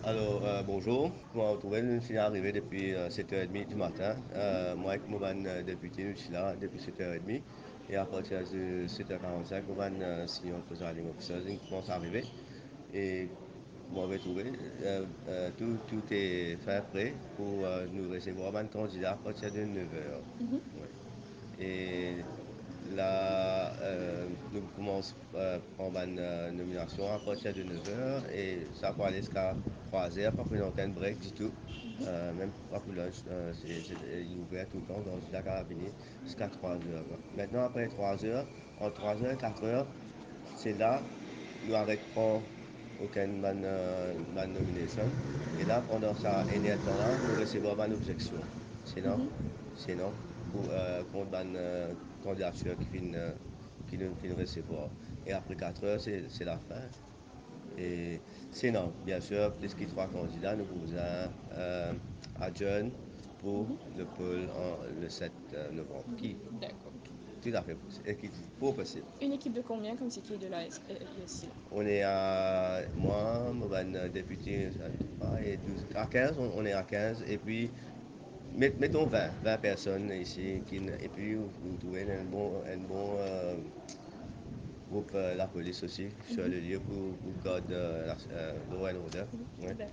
Alors, bonjour. Moi, vous trouvez, nous sommes arrivés depuis 7h30 du matin. Moi, avec mon député, nous sommes là depuis 7h30. Et à partir de 7h45, on va signer un presiding officer qui commence à arriver. Et moi, vous trouvez, tout est fait prêt pour nous recevoir un candidat à partir de 9h. Mhm, Et là, nous commençons prendre une nomination à partir de 9h et ça peut aller jusqu'à 3h, pas pour aucun break du tout. mhm, Même pas pour lunch, il est ouvert tout le temps, donc jusqu'à carabiner jusqu'à 3h. Maintenant, après 3h, entre 3h et 4h, c'est là, nous arrêtons aucune nomination. Et là, pendant ça, et temps-là, nous recevons une objection. Sinon, mhm. sinon pour, contre une candidature qui nous finit recevoir. Et après 4 heures, c'est la fin. Et sinon, bien sûr, puisqu'il y a trois candidats, nous pouvons adjourner pour Mhm. le pôle le 7 novembre, qui D'accord. est tout à fait possible, et qui est pour possible. Une équipe de combien comme c'est qui est de la ISC? On est à, moi, mon député, à 3 et 12, à 15, on est à 15, et puis mettons 20 personnes ici, et puis vous trouvez un bon groupe, la police aussi, sur Mhm, le lieu pour garder law and order. mhm. Ouais.